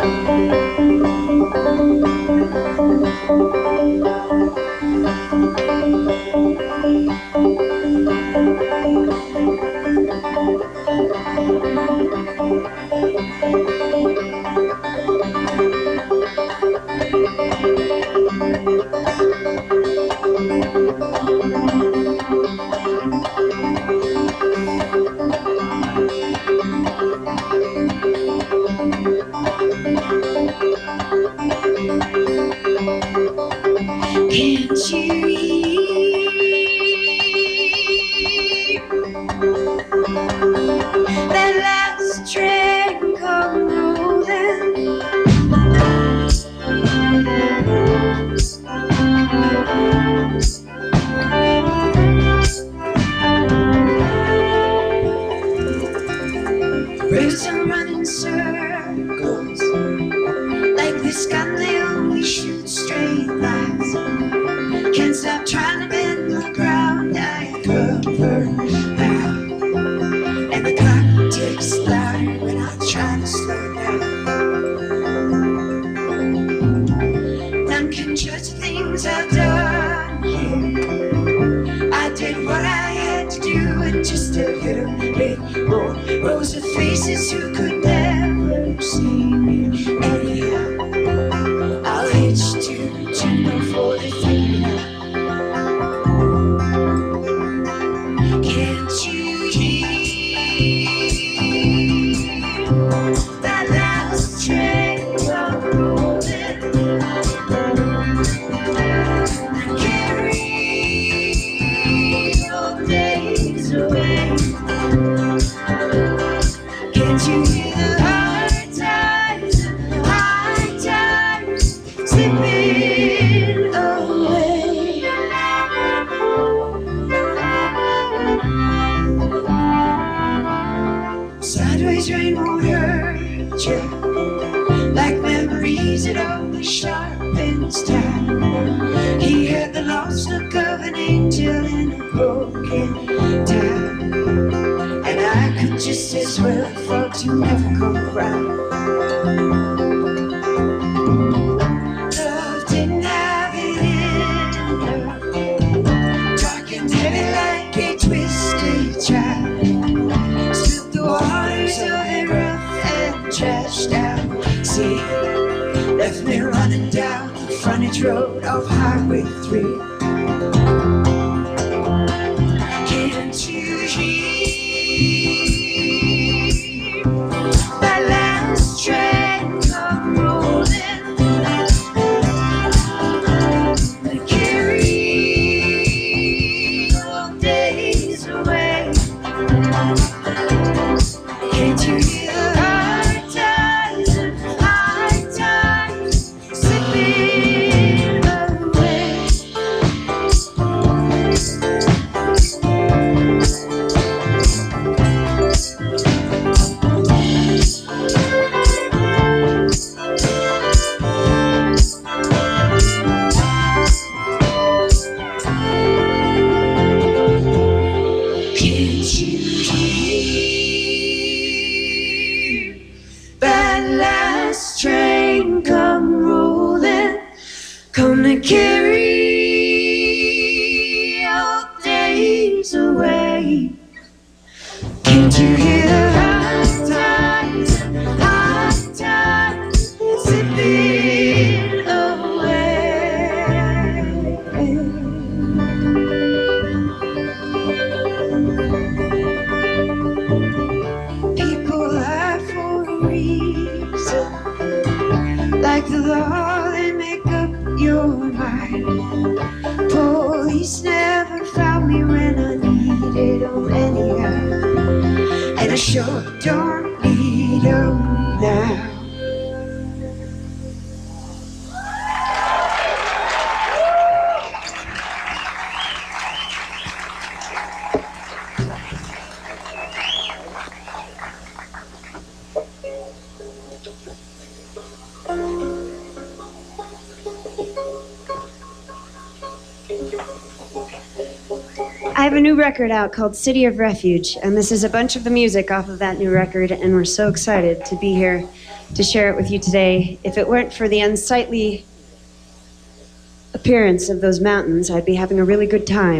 I have a new record out called City of Refuge, and this is a bunch of the music off of that new record, and we're so excited to be here to share it with you today. If it weren't for the unsightly appearance of those mountains, I'd be having a really good time.